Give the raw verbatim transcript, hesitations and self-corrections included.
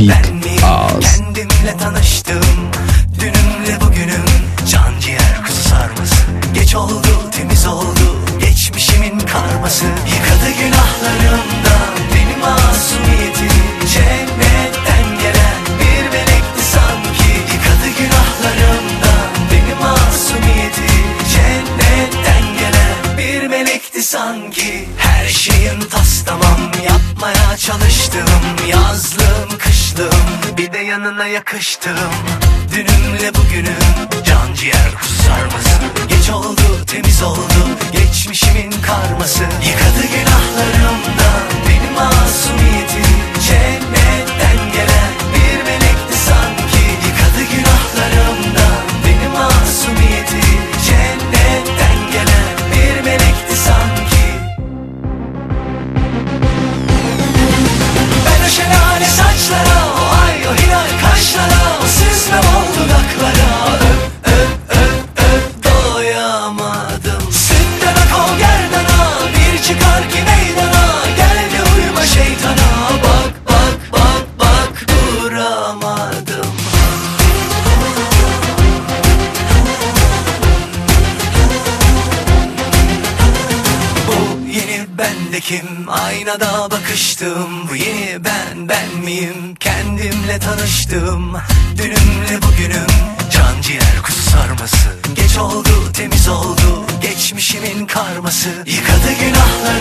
ben miyim? Kendimle tanıştım. Dünümle bugünüm can ciğer kuzu sarması. Geç oldu temiz oldu geçmişimin karması. Yıkadı günahlarımdan beni masumiyetim. Cennetten gelen bir melekti sanki. Yıkadı günahlarımdan beni masumiyetim. Cennetten gelen bir melekti sanki. Her şeyin tas tamam yapmaya çalıştım. Yazlım kışlım bir de yanına yakıştım. Dünümle bugünüm can ciğer kuzu sarması. Geç oldu temiz oldu geçmişimin karması. Yıkadı günahlarımdan beni masumiyetim. Cennetten gelen bir melekti sanki. Yıkadı günahlarımdan beni masumiyetim. Cennetten gelen bir melekti sanki. Ben o şelale saçlara, o ay o hilal kaşlara, o süzme bol dudaklara öp öp öp öp doyamadım. Sütten ak o gerdana bir çıkar ki meydana. Gel de uyuma şeytana, bak bak bak bak duramadım. Bu yeni bende kim? Aynada bakıştım. Bu yeni ben ben miyim? Kendimle tanıştım. Dünümle bugünüm can ciğer kuzu sarması. Geç oldu temiz oldu geçmişimin karması. Yıkadı günahlar